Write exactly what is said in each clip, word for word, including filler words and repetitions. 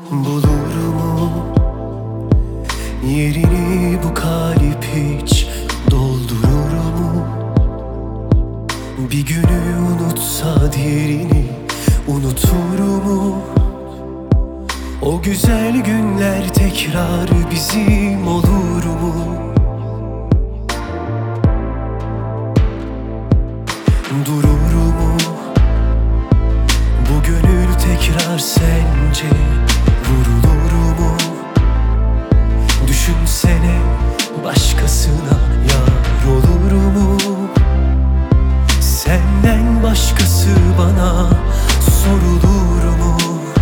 bulur mu yerini bu kalp hiç doldurur mu? Bir günü unutsa diğerini unutur mu? O güzel günler tekrar bizim olur mu? Durur mu bu gönül tekrar sence? Vurulur mu? Düşünsene, başkasına yar olur mu? Senden başkası bana sorulur mu?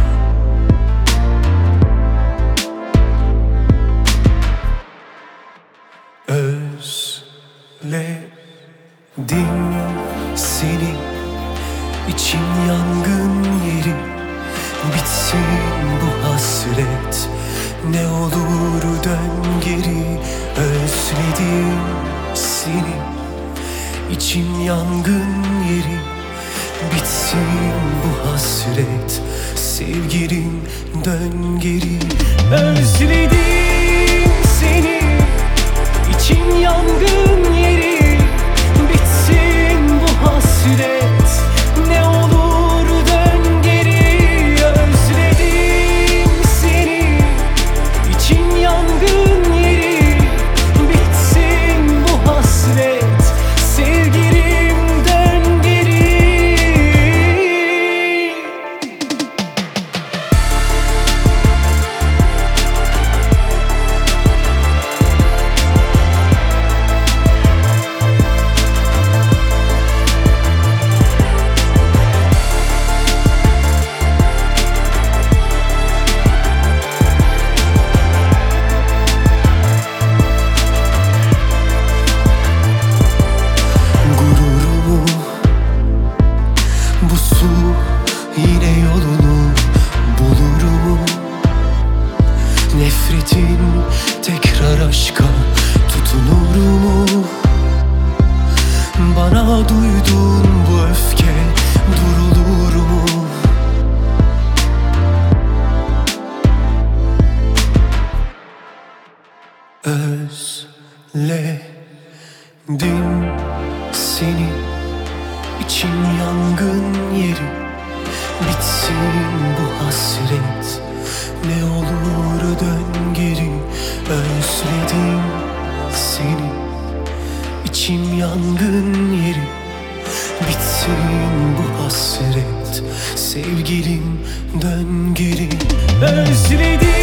Özledim seni, içim yangın yeri. Bitsin bu hasret, ne olur dön geri. Özledim seni, içim yangın yeri. Bitsin bu hasret, sevgilim dön geri. Özledim seni, içim yangın yeri. Bitsin bu hasret, ne olur dön geri. Özledim seni, içim yangın yeri. Bitsin bu hasret, sevgilim dön geri. Bu su yine yolunu bulur mu? Nefretin tekrar aşka tutunur mu? Bana duyduğun bu öfke durulur mu? Özledim seni, İçim yangın yeri. Bitsin bu hasret, ne olur dön geri. Özledim seni, içim yangın yeri. Bitsin bu hasret, sevgilim dön geri. Özledim